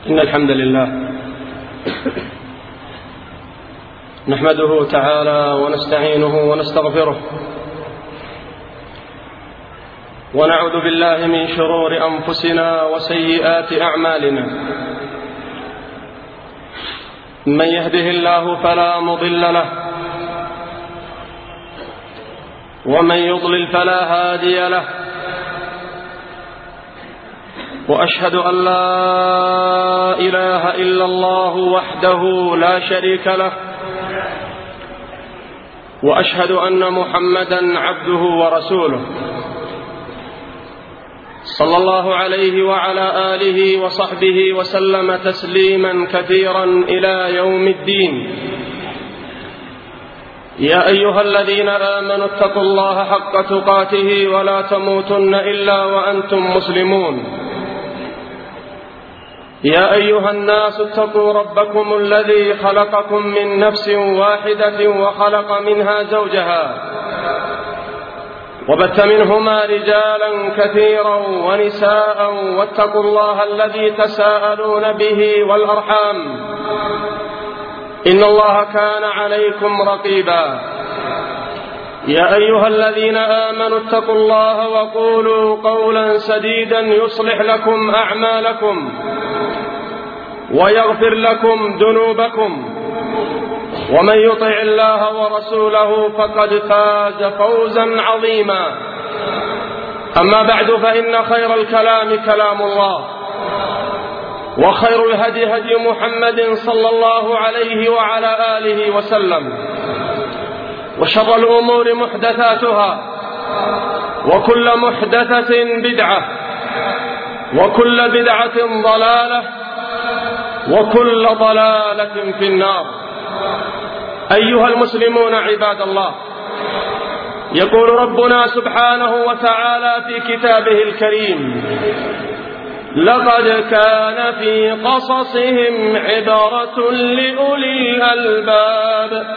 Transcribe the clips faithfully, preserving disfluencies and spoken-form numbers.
إن الحمد لله نحمده تعالى ونستعينه ونستغفره ونعوذ بالله من شرور أنفسنا وسيئات أعمالنا. من يهده الله فلا مضل له ومن يضلل فلا هادي له، وأشهد أن لا إله إلا الله وحده لا شريك له، وأشهد أن محمدا عبده ورسوله صلى الله عليه وعلى آله وصحبه وسلم تسليما كثيرا إلى يوم الدين. يا أيها الذين آمنوا اتقوا الله حق تقاته ولا تموتن إلا وأنتم مسلمون. يا أيها الناس اتقوا ربكم الذي خلقكم من نفس واحدة وخلق منها زوجها وبث منهما رجالا كثيرا ونساء، واتقوا الله الذي تساءلون به والأرحام إن الله كان عليكم رقيبا. يا أيها الذين آمنوا اتقوا الله وقولوا قولا سديدا يصلح لكم أعمالكم ويغفر لكم ذنوبكم، ومن يطع الله ورسوله فقد فاز فوزا عظيما. أما بعد، فإن خير الكلام كلام الله، وخير الهدي هدي محمد صلى الله عليه وعلى آله وسلم، وشر الأمور محدثاتها، وكل محدثة بدعة، وكل بدعة ضلالة، وكل ضلالة في النار. أيها المسلمون عباد الله، يقول ربنا سبحانه وتعالى في كتابه الكريم: لقد كان في قصصهم عبرة لأولي الألباب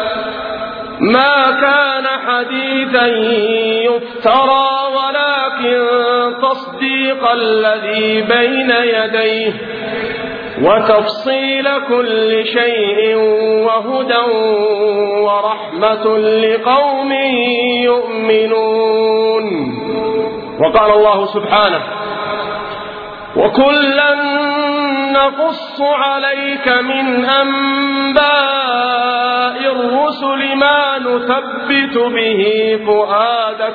ما كان حديثا يفترى ولكن تصديق الذي بين يديه وتفصيل كل شيء وهدى ورحمة لقوم يؤمنون. وقال الله سبحانه: وكلا نقص عليك من أنباء الرسل ما نثبت به فؤادك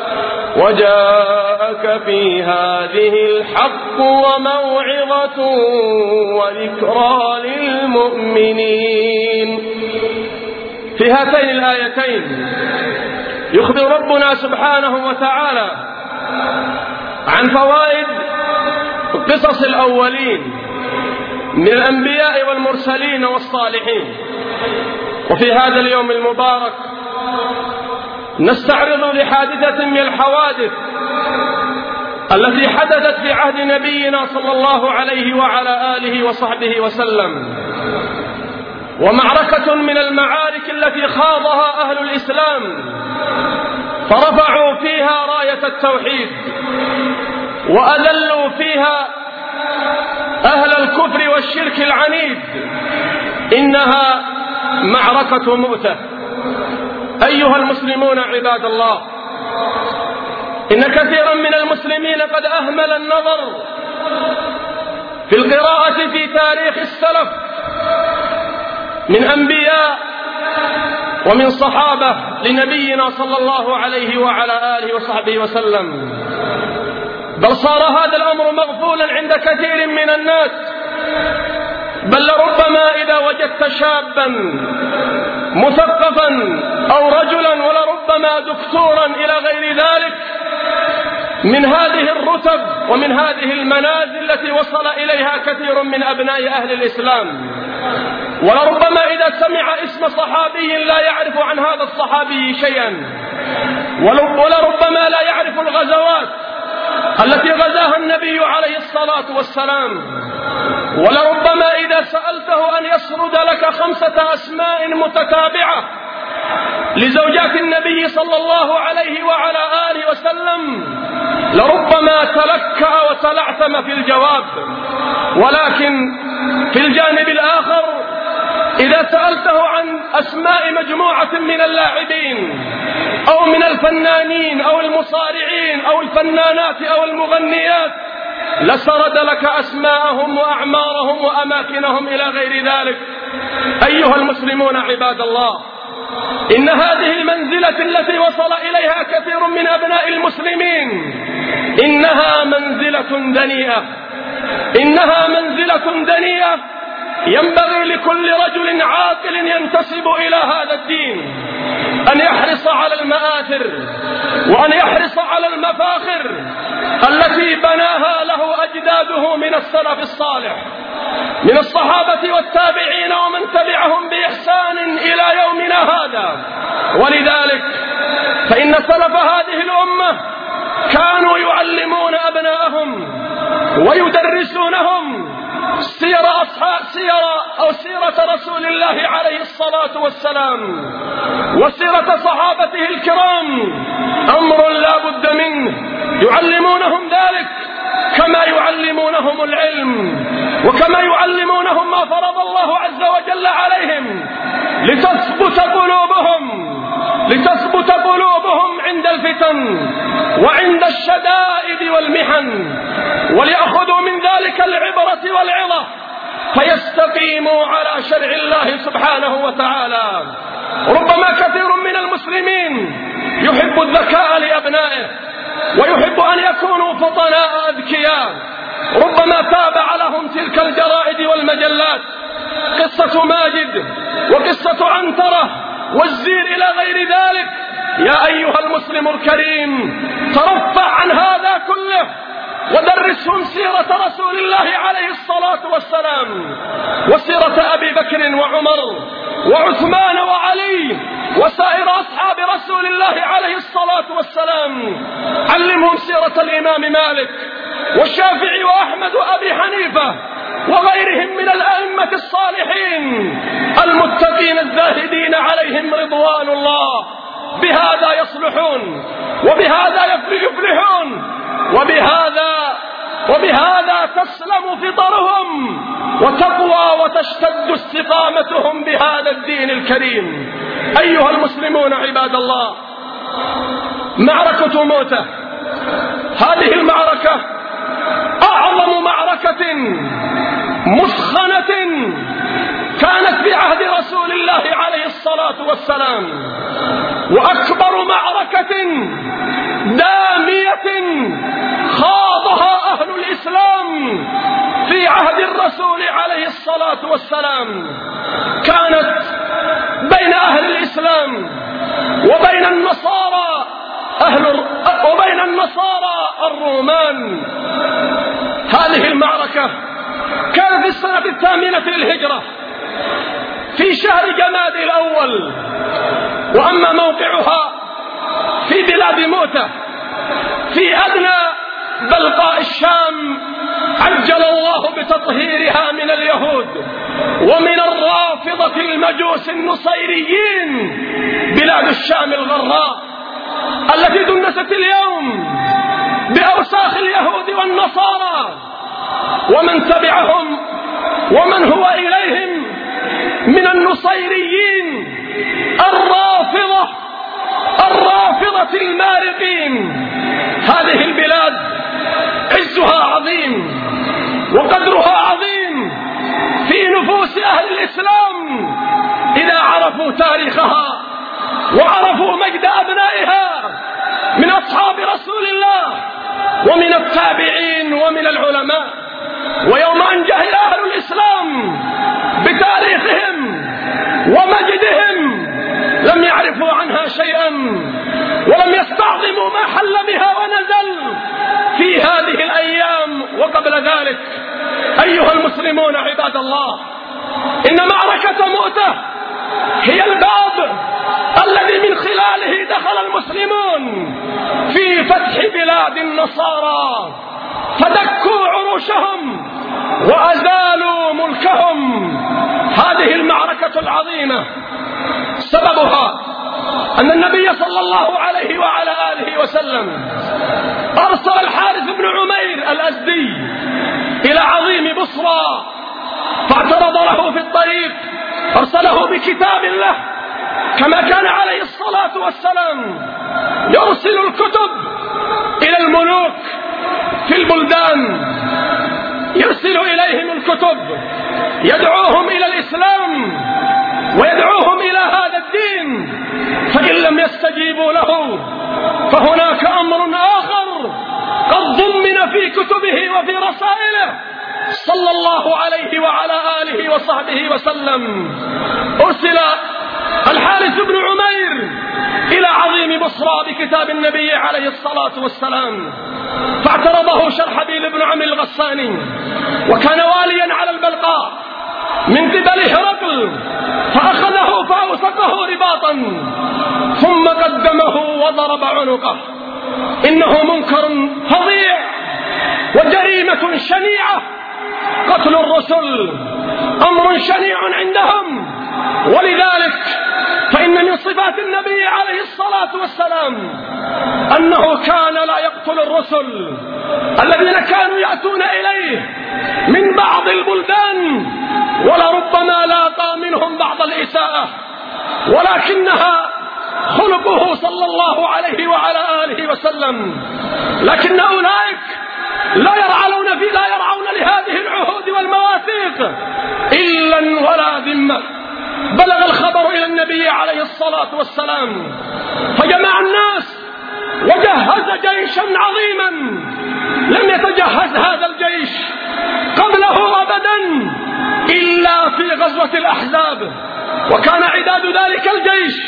وجاءك في هذه الحق وموعظة وذكرى للمؤمنين. في هاتين الآيتين يخبر ربنا سبحانه وتعالى عن فوائد قصص الأولين من الأنبياء والمرسلين والصالحين. وفي هذا اليوم المبارك نستعرض لحادثة من الحوادث التي حدثت في عهد نبينا صلى الله عليه وعلى آله وصحبه وسلم، ومعركة من المعارك التي خاضها أهل الإسلام فرفعوا فيها راية التوحيد وأذلوا فيها أهل الكفر والشرك العنيد. إنها معركة مؤتة. أيها المسلمون عباد الله، إن كثيرا من المسلمين قد أهمل النظر في القراءة في تاريخ السلف من أنبياء ومن صحابة لنبينا صلى الله عليه وعلى آله وصحبه وسلم، بل صار هذا الأمر مغفولا عند كثير من الناس. بل لربما إذا وجدت شابا مثقفا أو رجلا ولربما دكتورا إلى غير ذلك من هذه الرتب ومن هذه المنازل التي وصل إليها كثير من أبناء أهل الإسلام، ولربما إذا سمع اسم صحابي لا يعرف عن هذا الصحابي شيئا، ولربما لا يعرف الغزوات التي غزاها النبي عليه الصلاة والسلام، ولربما إذا سألته أن يسرد لك خمسة أسماء متتابعة لزوجات النبي صلى الله عليه وعلى آله وسلم لربما تلكأ وتلعثم في الجواب، ولكن في الجانب الآخر إذا سألته عن أسماء مجموعة من اللاعبين أو من الفنانين أو المصارعين أو الفنانات أو المغنيات لسرد لك أسماءهم وأعمارهم وأماكنهم إلى غير ذلك. أيها المسلمون عباد الله، إن هذه المنزلة التي وصل إليها كثير من أبناء المسلمين إنها منزلة دنيئة، إنها منزلة دنيئة ينبغي لكل رجل عاقل ينتسب إلى هذا الدين أن يحرص على المآثر وأن يحرص على المفاخر التي بناها له أجداده من السلف الصالح من الصحابة والتابعين ومن تبعهم بإحسان إلى يومنا هذا. ولذلك فإن سلف هذه الأمة كانوا يعلمون أبناءهم ويدرسونهم سير أصحاب سير أو سيرة رسول الله عليه الصلاة والسلام وسيرة صحابته الكرام، أمر لا بد منه. يعلمونهم ذلك كما يعلمونهم العلم وكما يعلمونهم ما فرض الله عز وجل عليهم لتثبت قلوبهم لتثبت قلوبهم عند الفتن وعند الشدائد والمحن، وليأخذوا من ذلك العبرة والعظة فيستقيموا على شرع الله سبحانه وتعالى. ربما كثير من المسلمين يحب الذكاء لأبنائه ويحب أن يكونوا فطناء أذكياء، ربما تابع لهم تلك الجرائد والمجلات، قصة ماجد وقصة عنترة والزير إلى غير ذلك. يا أيها المسلم الكريم، ترفع عن هذا كله ودرسهم سيرة رسول الله عليه الصلاة والسلام وسيرة أبي بكر وعمر وعثمان وعلي وسائر أصحاب رسول الله عليه الصلاة والسلام. علمهم سيرة الإمام مالك والشافعي وأحمد وأبي حنيفة وغيرهم من الأئمة الصالحين المتقين الزاهدين عليهم رضوان الله. بهذا يصلحون وبهذا يفلحون وبهذا وبهذا تسلم فطرهم وتقوى وتشتد استقامتهم بهذا الدين الكريم. أيها المسلمون عباد الله، معركة موتة، هذه المعركة أعظم معركة مسخنة كانت في عهد رسول الله عليه الصلاة والسلام، وأكبر معركة دامية خاضها أهل الإسلام في عهد الرسول عليه الصلاة والسلام كانت بين أهل الإسلام وبين النصارى أهل وبين النصارى الرومان. هذه المعركة كانت في السنة الثامنة للهجرة في شهر جماد الأول، وأما موقعها في بلاد موتة في أدنى بلقاء الشام، عجل الله بتطهيرها من اليهود ومن الرافضة المجوس النصيريين. بلاد الشام الغراء التي دنست اليوم بأوساخ اليهود والنصارى ومن تبعهم ومن هو إليهم من النصيريين الرافضة الرافضة المارقين. هذه البلاد عزها عظيم وقدرها عظيم في نفوس أهل الإسلام إذا عرفوا تاريخها وعرفوا مجد أبنائها من أصحاب رسول الله ومن التابعين ومن العلماء. ويوم أن جهل أهل الإسلام بتاريخهم ومجدهم لم يعرفوا عنها شيئا ولم يستعظموا ما حل بها ونزل في هذه الأيام وقبل ذلك. أيها المسلمون عباد الله، إن معركة مؤتة هي الباب الذي من خلاله دخل المسلمون في فتح بلاد النصارى فدكوا عروشهم وأزالوا ملكهم. هذه المعركة العظيمة سببها أن النبي صلى الله عليه وعلى آله وسلم أرسل الحارث بن عمير الأزدي إلى عظيم بصرى فاعترض له في الطريق، أرسله بكتاب الله كما كان عليه الصلاة والسلام يرسل الكتب إلى الملوك في البلدان، يرسل إليهم الكتب يدعوهم إلى الإسلام ويدعوهم إلى هذا الدين، فإن لم يستجيبوا له فهناك أمر آخر قد ضمن في كتبه وفي رسائله صلى الله عليه وعلى آله وصحبه وسلم. أرسل الحارث بن عمير إلى عظيم بصرى بكتاب النبي عليه الصلاة والسلام، فاعترضه شرحبيل بن عمرو الغساني وكان واليا على البلقاء من قبل هرقل، فأخذه فأوثقه رباطا ثم قدمه وضرب عنقه. إنه منكر فظيع وجريمة شنيعة، قتل الرسل أمر شنيع عندهم، ولذلك فإن من صفات النبي عليه الصلاة والسلام أنه كان لا يقتل الرسل الذين كانوا يأتون إليه من بعض البلدان، ولربما لاقى منهم بعض الإساءة، ولكنها خلقه صلى الله عليه وعلى آله وسلم. لكن أولئك لا يرعون في لا يرعون لهذه العهود والمواثيق إلا ولا ذمة. بلغ الخبر إلى النبي عليه الصلاة والسلام فجمع الناس وجهز جيشا عظيما لم يتجهز هذا الجيش قبله أبدا إلا في غزوة الأحزاب، وكان عداد ذلك الجيش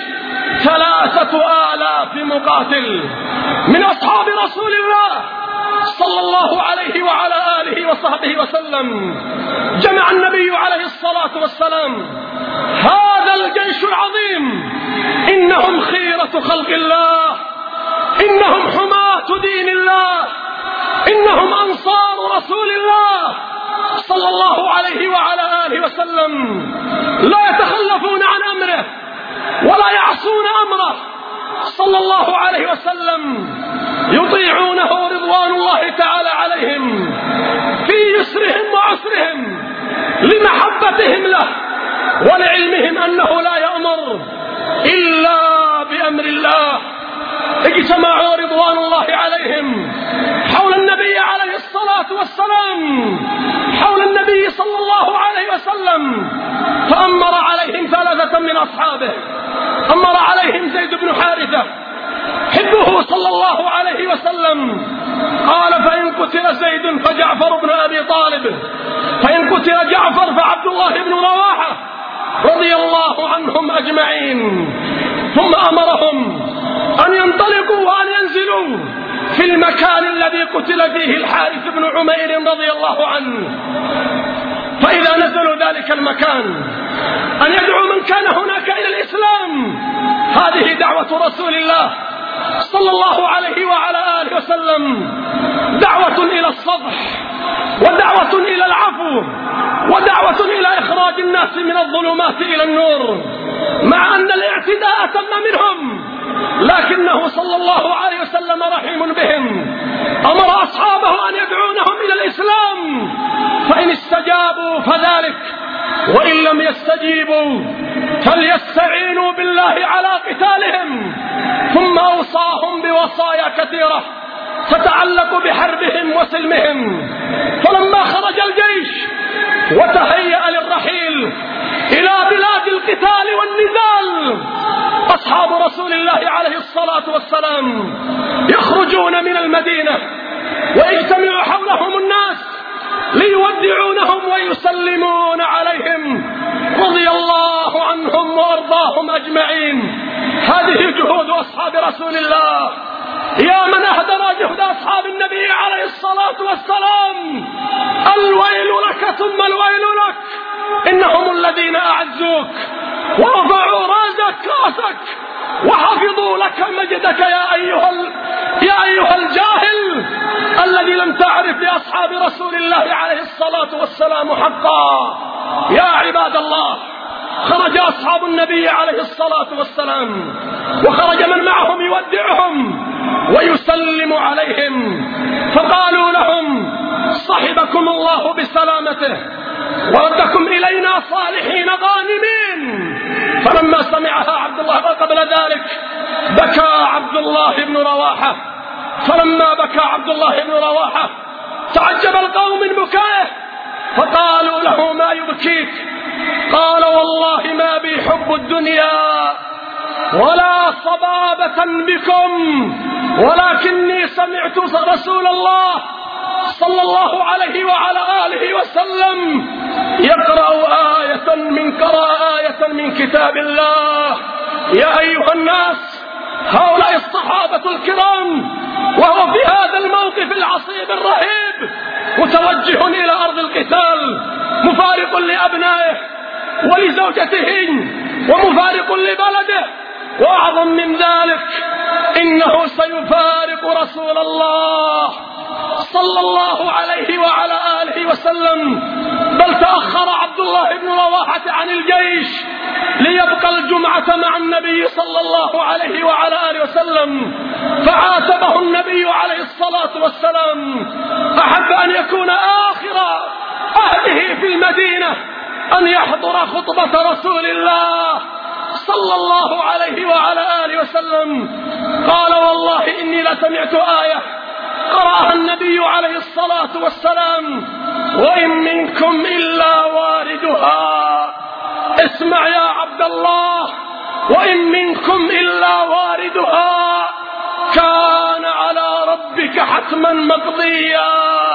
ثلاثة آلاف مقاتل من أصحاب رسول الله صلى الله عليه وعلى آله وصحبه وسلم. جمع النبي عليه الصلاة والسلام هذا الجيش العظيم، إنهم خيرة خلق الله، إنهم حماة دين الله، إنهم أنصار رسول الله صلى الله عليه وعلى آله وسلم، لا يتخلفون عن أمره ولا يعصون أمره صلى الله عليه وسلم، يطيعونه رضوان الله تعالى عليهم في يسرهم وعسرهم لمحبتهم له ولعلمهم أنه لا يأمر إلا بأمر الله. اجتمعوا رضوان الله عليهم حول النبي عليه الصلاة والسلام، حول النبي صلى الله عليه وسلم، فأمر عليهم ثلاثة من أصحابه. أمر عليهم زيد بن حارثة حبه صلى الله عليه وسلم، قال فإن قتل زيد فجعفر بن أبي طالب، فإن قتل جعفر فعبد الله بن رواحة رضي الله عنهم أجمعين. ثم أمرهم أن ينطلقوا وأن ينزلوا في المكان الذي قتل فيه الحارث بن عمير رضي الله عنه، فإذا نزلوا ذلك المكان أن يدعوا من كان هناك إلى الإسلام. هذه دعوة رسول الله صلى الله عليه وعلى آله وسلم، دعوة إلى الصفح ودعوة إلى العفو ودعوة إلى إخراج الناس من الظلمات إلى النور، مع أن الاعتداء تم منهم، لكنه صلى الله عليه وسلم رحيم بهم، أمر أصحابه أن يدعونهم إلى الإسلام، فإن استجابوا فذلك، وإن لم يستجيبوا فليستعينوا بالله على قتالهم. ثم أوصاهم بوصايا كثيرة تتعلق بحربهم وسلمهم. فلما خرج الجيش وتهيأ للرحيل إلى بلاد القتال والنزال، أصحاب رسول الله عليه الصلاة والسلام يخرجون من المدينة ويجتمع حولهم الناس ليودعونهم ويسلمون عليهم رضي الله عنهم وأرضاهم أجمعين. هذه جهود أصحاب رسول الله. يا من أهدر جهد أصحاب النبي عليه الصلاة والسلام، الويل لك ثم الويل لك، إنهم الذين أعزوك ورفعوا راسك راسك وحفظوا لك مجدك يا أيها, ال... يا أيها الجاهل الذي لم تعرف لأصحاب رسول الله عليه الصلاة والسلام حقا. يا عباد الله، خرج أصحاب النبي عليه الصلاة والسلام وخرج من معهم يودعهم ويسلم عليهم، فقالوا لهم: صحبكم الله بسلامته وردكم إلينا صالحين غانمين. فلما سمعها عبد الله قبل ذلك بكى عبد الله بن رواحة. فلما بكى عبد الله بن رواحة تعجب القوم من بكائه، فقالوا له: ما يبكيك؟ قال: والله ما بي حب الدنيا ولا صبابة بكم، ولكني سمعت رسول الله صلى الله عليه وعلى آله وسلم يقرأ آية من قرأ آية من كتاب الله. يا أيها الناس، هؤلاء الصحابة الكرام وهو في هذا الموقف العصيب الرهيب متوجه إلى أرض القتال، مفارق لأبنائه ولزوجته ومفارق لبلده، وأعظم من ذلك إنه سيفارق رسول الله صلى الله عليه وعلى آله وسلم. بل تأخر عبد الله بن رواحة عن الجيش ليبقى الجمعة مع النبي صلى الله عليه وعلى آله وسلم، فعاتبه النبي عليه الصلاة والسلام: أحب أن يكون آخر عهده في المدينة أن يحضر خطبة رسول الله صلى الله عليه وعلى آله وسلم. قال: والله إني لسمعت آية قرأها النبي عليه الصلاة والسلام: وإن منكم إلا واردها. اسمع يا عبد الله: وإن منكم إلا واردها كان على ربك حتما مقضيا،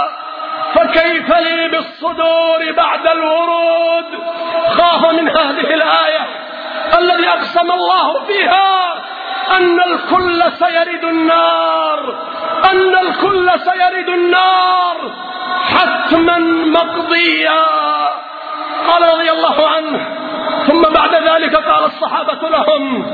فكيف لي بالصدور بعد الورود. خاف من هذه الآية الذي أقسم الله فيها أن الكل سيرد النار، أن الكل سيرد النار حتما مقضيا. قال رضي الله عنه: ثم بعد ذلك قال الصحابة لهم: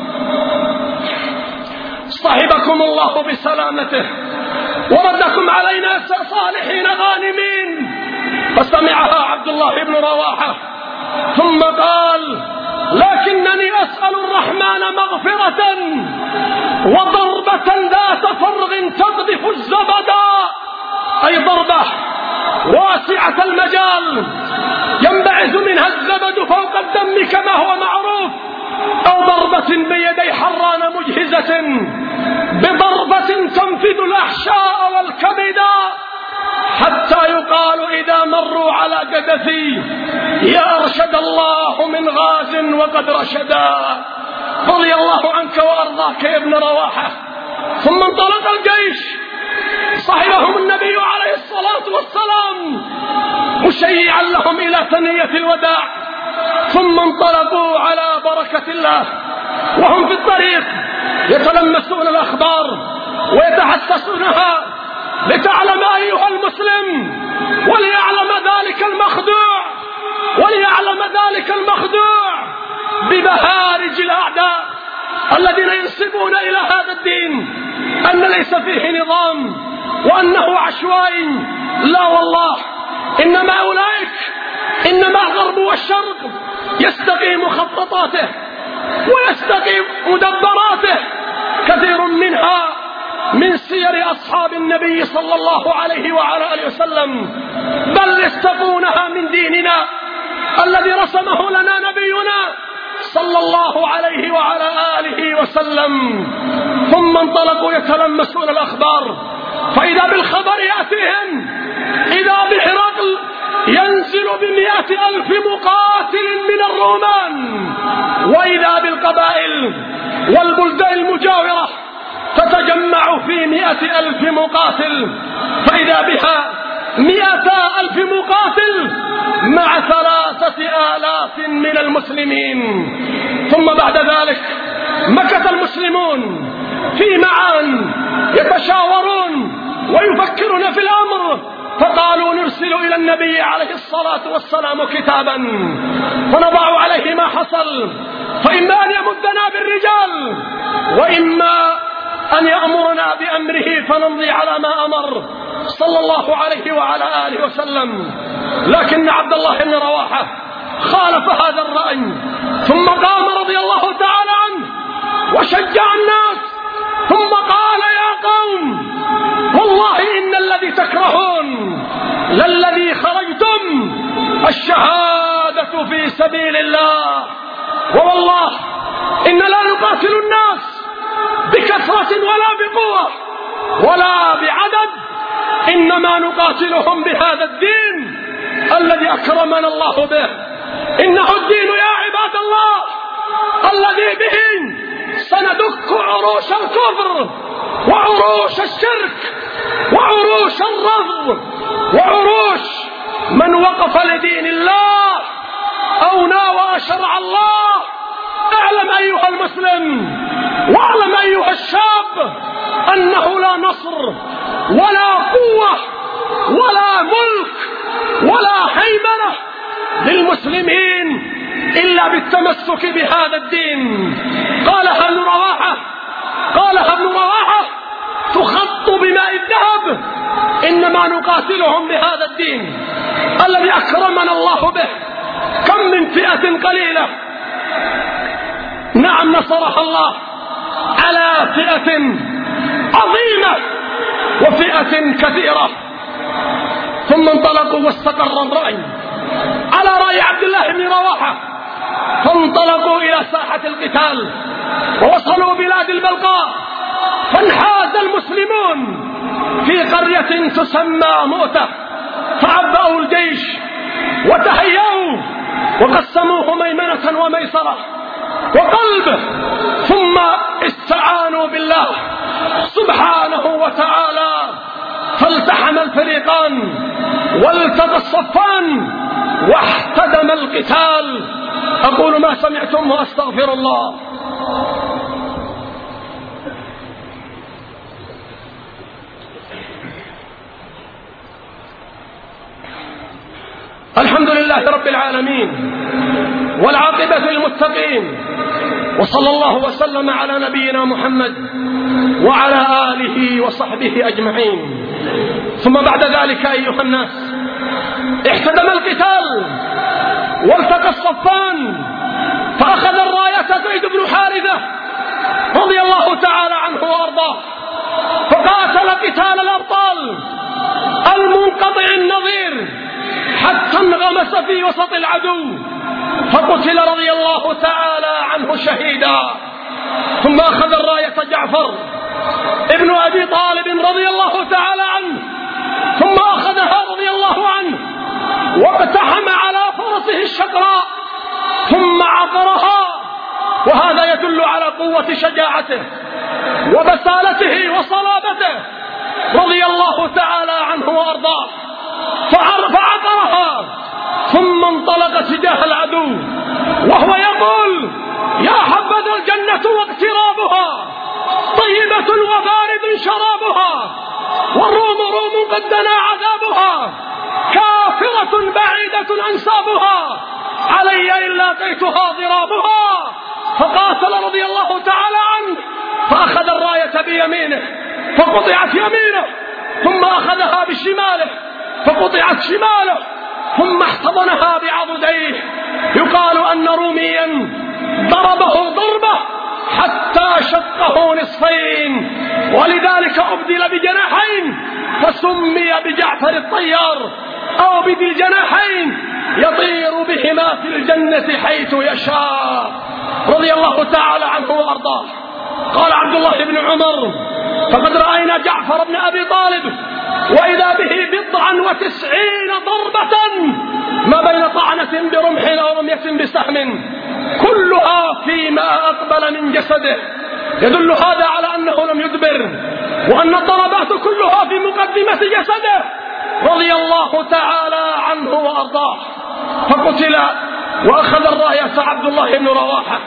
صحبكم الله بسلامته وردكم علينا صالحين غانمين. فسمعها عبد الله بن رواحة ثم قال: لكنني أسأل الرحمن مغفرة وضربة ذات فرغ تقذف الزبدا، أي ضربة واسعة المجال ينبعث منها الزبد فوق الدم كما هو معروف، أو ضربة بيدي حران مجهزة بضربة تنفذ الأحشاء والكبدا، حتى يقال إذا مروا على قدثي: يا أرشد الله من غاز وقد رشدا. رضي الله عنك وأرضاك يا ابن رواحة. ثم انطلق الجيش، صحبهم النبي عليه الصلاة والسلام مشيعا لهم إلى ثنية الوداع، ثم انطلقوا على بركة الله وهم في الطريق يتلمسون الأخبار ويتحسسونها، لتعلم أيها المسلم وليعلم ذلك المخدوع وليعلم ذلك المخدوع بمهارج الأعداء الذين ينسبون إلى هذا الدين أن ليس فيه نظام وأنه عشوائي. لا والله، إنما أولئك إنما الغرب والشرق يستقيم خططاته ويستقيم مدبراته، كثير منها من سير أصحاب النبي صلى الله عليه وعلى آله وسلم، بل يستقونها من ديننا الذي رسمه لنا نبينا صلى الله عليه وعلى آله وسلم. ثم انطلقوا يتلمسون الأخبار، فإذا بالخبر يأتيهم إذا بهرقل ينزل بمئة ألف مقاتل من الرومان، وإذا بالقبائل والبلدان المجاورة تتجمع في مئة ألف مقاتل، فإذا بها مئة ألف مقاتل مع ثلاثة آلاف من المسلمين. ثم بعد ذلك مكث المسلمون في معان يتشاورون ويفكرون في الأمر، فقالوا: نرسل إلى النبي عليه الصلاة والسلام كتابا فنضع عليه ما حصل، فإما أن يمدنا بالرجال وإما أن يأمرنا بأمره فنمضي على ما أمر صلى الله عليه وعلى آله وسلم. لكن عبد الله بن رواحة خالف هذا الرأي، ثم قام رضي الله تعالى عنه وشجع الناس، ثم قال يا قوم والله إن الذي تكرهون للذي خرجتم الشهادة في سبيل الله، ووالله إن لا نقاتل الناس بكثرة ولا بقوة ولا بعدد، إنما نقاتلهم بهذا الدين الذي أكرمنا الله به. إنه الدين يا عباد الله الذي به سندك عروش الكفر وعروش الشرك وعروش الرفض وعروش من وقف لدين الله أو ناوى شرع الله. اعلم أيها المسلم واعلم أيها الشاب أنه لا نصر ولا قوة ولا ملك ولا هيمنة للمسلمين إلا بالتمسك بهذا الدين. قالها ابن رواحة قالها ابن رواحة تخط بماء الذهب: إنما نقاتلهم بهذا الدين الذي أكرمنا الله به. كم من فئة قليلة نعم نصرها الله على فئة عظيمة وفئة كثيرة، ثم انطلقوا واستقر الرأي على رأي عبد الله بن رواحة، فانطلقوا إلى ساحة القتال ووصلوا بلاد البلقاء، فانحاز المسلمون في قرية تسمى مؤتة، فعبأوا الجيش وتهيأوا وقسموه ميمنة وميسرة وقلبه، ثم استعانوا بالله سبحانه وتعالى، فالتحم الفريقان والتقى الصفان واحتدم القتال. أقول ما سمعتم وأستغفر الله. الحمد لله رب العالمين والعاقبة للمتقين، وصلى الله وسلم على نبينا محمد وعلى آله وصحبه أجمعين. ثم بعد ذلك أيها الناس، احتدم القتال والتقى الصفان، فأخذ الراية زيد بن حارثة رضي الله تعالى عنه وأرضاه، فقاتل قتال الأبطال المنقطع النظير حتى انغمس في وسط العدو، فقتل رضي الله تعالى عنه شهيدا. ثم أخذ الراية جعفر ابن أبي طالب رضي الله تعالى عنه، ثم أخذها رضي الله عنه واقتحم على فرسه الشقراء ثم عقرها، وهذا يدل على قوة شجاعته وبسالته وصلابته رضي الله تعالى عنه وأرضاه، فعقرها ثم انطلق تجاه العدو وهو يقول: يا حبذا الجنة واقترابها، طيبة وبارد شرابها، والروم روم قد دنا عذابها، كافرة بعيدة أنسابها، علي إن لاقيتها ضرابها. فقاتل رضي الله تعالى عنه، فأخذ الراية بيمينه فقطعت يمينه، ثم أخذها بشماله فقطعت شماله، ثم احتضنها بعضديه. يقال أن روميا ضربه ضربة حتى شقه نصفين، ولذلك أبدل بجناحين فسمي بجعفر الطيار، أو بذي الجناحين يطير بهما في الجنة حيث يشاء، رضي الله تعالى عنه وأرضاه. قال عبد الله بن عمر: فقد رأينا جعفر بن أبي طالب وإذا به بضعا وتسعين ضربة ما بين طعنة برمح أو رمية بسهم، كلها فيما أقبل من جسده، يدل هذا على أنه لم يدبر، وأن الضربات كلها في مقدمة جسده، رضي الله تعالى عنه وأرضاه. فقتل وأخذ الراية عبد الله بن رواحة،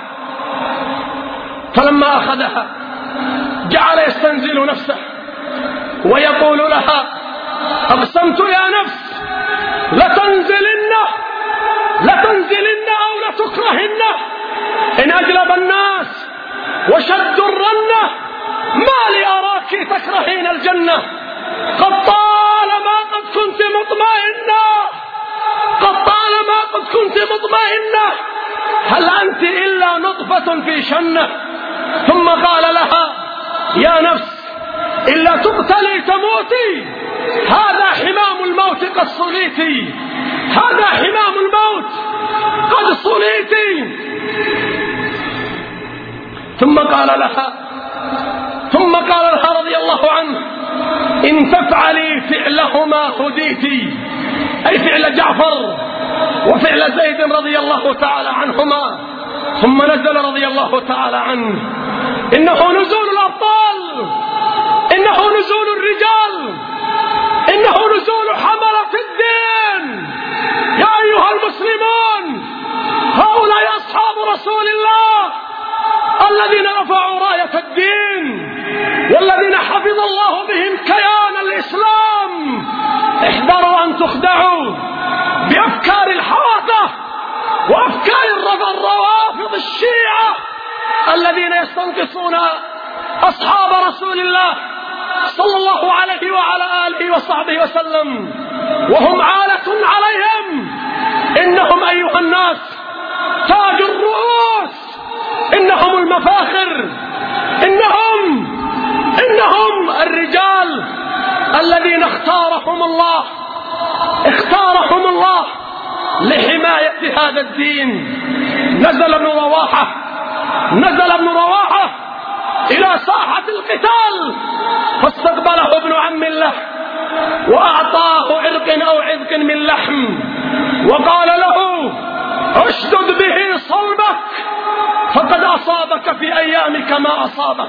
فلما أخذها جعل يستنزل نفسه ويقول لها: أقسمت يا نفس لتنزلن لتنزلن أو لتكرهن، إن أجلب الناس وشدوا الرنة ما لي أراك تكرهين الجنة، قد طالما قد كنت مطمئنة قد طالما قد كنت مطمئنة هل أنت إلا نطفة في شنة، ثم قال لها يا نفس إلا تقتلي تموتي، هذا حمام الموت قد صليتي، هذا حمام الموت قد صليتي. ثم قال لها ثم قال لها رضي الله عنه إن تفعلي فعلهما هديتي، أي فعل جعفر وفعل زيد رضي الله تعالى عنهما. ثم نزل رضي الله تعالى عنه إنه نزول الأبطال، إنه نزول الرجال، إنه نزول حملة الدين. يا أيها المسلمون، هؤلاء أصحاب رسول الله الذين رفعوا راية الدين والذين حفظ الله بهم كيان الإسلام. احذروا أن تخدعوا بأفكار الحوثة وأفكار الروافض الشيعة الذين يستنقصون أصحاب رسول الله صلى الله عليه وعلى آله وصحبه وسلم وهم عالة عليهم. إنهم أيها الناس تاج الرؤوس، إنهم المفاخر، إنهم إنهم الرجال الذين اختارهم الله اختارهم الله لحماية هذا الدين. نزل ابن رواحة نزل ابن رواحة إلى ساحة القتال فاستقبله ابن عم له وأعطاه عرق أو عذق من لحم وقال له اشدد به صلبك فقد أصابك في أيامك ما أصابك.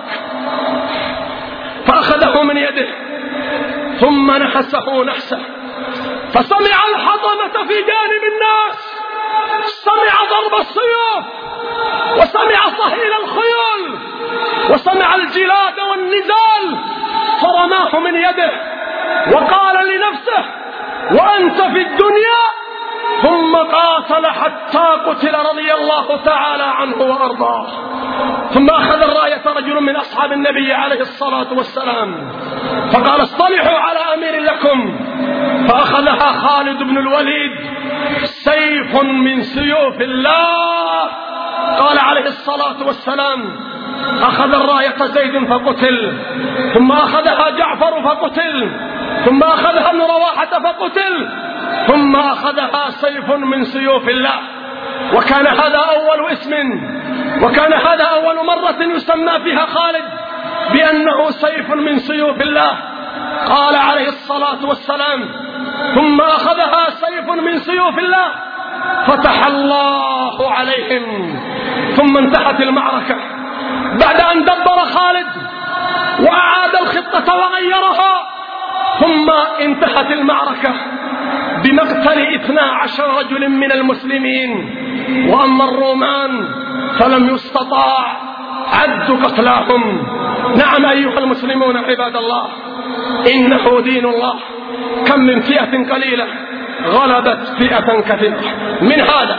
فأخذه من يده ثم نحسه نحسه فسمع الحطمة في جانب الناس، سمع ضرب السيوف وسمع صهيل الخيول وسمع الجلاد والنزال، فرماه من يده وقال لنفسه وأنت في الدنيا، ثم قاتل حتى قتل رضي الله تعالى عنه وأرضاه. ثم أخذ الراية رجل من أصحاب النبي عليه الصلاة والسلام فقال اصطلحوا على أمير لكم، فأخذها خالد بن الوليد سيف من سيوف الله. قال عليه الصلاة والسلام أخذ الراية زيد فقتل، ثم أخذها جعفر فقتل، ثم أخذها ابن رواحة فقتل، ثم أخذها سيف من سيوف الله. وكان هذا أول اسم وكان هذا أول مرة يسمى فيها خالد بأنه سيف من سيوف الله. قال عليه الصلاة والسلام ثم أخذها سيف من سيوف الله فتح الله عليهم. ثم انتهت المعركة بعد أن دبر خالد وأعاد الخطة وغيرها، ثم انتهت المعركة بمقتل اثنا عشر رجل من المسلمين. وأما الرومان فلم يستطاع عد قتلاهم. نعم أيها المسلمون عباد الله، إنه دين الله، كم من فئة قليلة غلبت فئة كثيرة. من هذا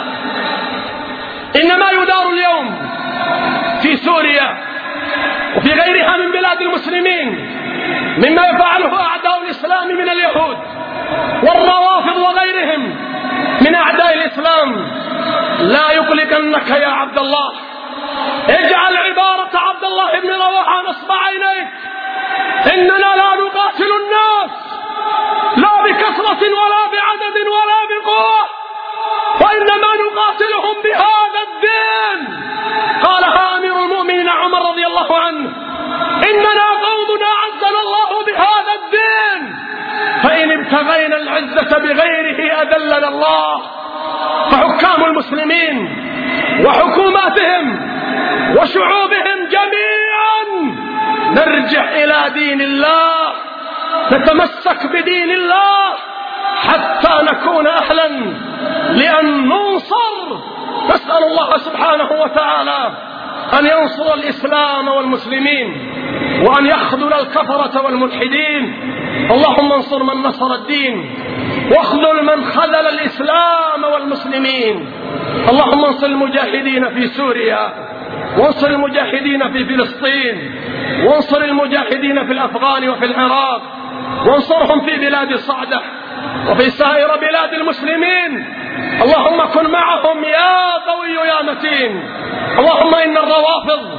إنما يدار اليوم في سوريا وفي غيرها من بلاد المسلمين مما يفعله أعداء الإسلام من اليهود والروافض وغيرهم من أعداء الإسلام. لا يقلقنك يا عبد الله، اجعل عبارة عبد الله بن رواحة نصب عينيك. إننا لا نقاتل الناس لا بكثرة ولا بعدد ولا بقوة، وإنما نقاتلهم بهذا الدين. قالها أمير المؤمنين عمر رضي الله عنه إننا قوم أعزنا الله بهذا الدين، فإن ابتغينا العزة بغيره أذلنا الله. فحكام المسلمين وحكوماتهم وشعوبهم جميعا نرجع إلى دين الله، نتمسك بدين الله حتى نكون أهلا لأن ننصر. نسأل الله سبحانه وتعالى أن ينصر الإسلام والمسلمين وأن يخذل الكفرة والملحدين. اللهم انصر من نصر الدين واخذل من خذل الإسلام والمسلمين. اللهم انصر المجاهدين في سوريا، وانصر المجاهدين في فلسطين، وانصر المجاهدين في الأفغان وفي العراق، وانصرهم في بلاد صعدة وفي سائر بلاد المسلمين. اللهم كن معهم يا قوي يا متين. اللهم إن الروافض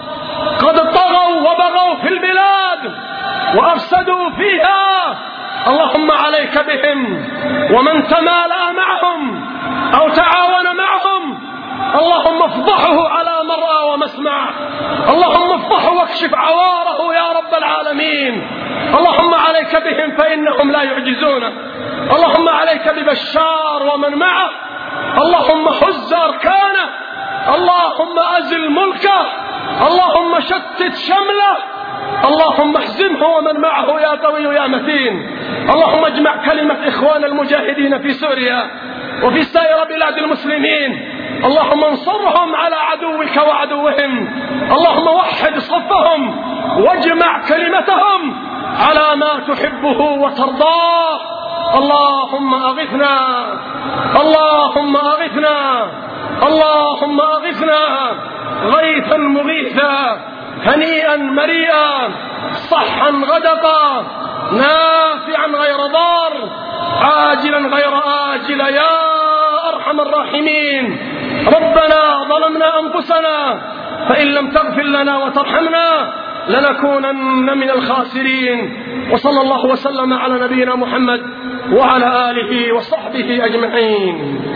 قد طغوا وبغوا في البلاد وأفسدوا فيها. اللهم عليك بهم ومن تمالأ معهم أو تعاون معهم. اللهم افضحه على مرأى ومسمع. اللهم افضحه واكشف عواره يا رب العالمين. اللهم عليك بهم فإنهم لا يعجزونك. اللهم عليك ببشار ومن معه. اللهم حز أركانه. اللهم أزل ملكه. اللهم شتت شمله. اللهم احزمه ومن معه يا قوي يا متين. اللهم اجمع كلمة إخوان المجاهدين في سوريا وفي سائر بلاد المسلمين. اللهم انصرهم على عدوك وعدوهم. اللهم وحد صفهم واجمع كلمتهم على ما تحبه وترضاه. اللهم أغثنا. اللهم أغثنا. اللهم أغثنا غيثا مغيثا هنيئا مريئا صحا غدقا نافعا غير ضار عاجلا غير آجل يا أرحم الراحمين. ربنا ظلمنا أنفسنا فإن لم تغفر لنا وترحمنا لنكونن من الخاسرين. وصلى الله وسلم على نبينا محمد وعلى آله وصحبه أجمعين.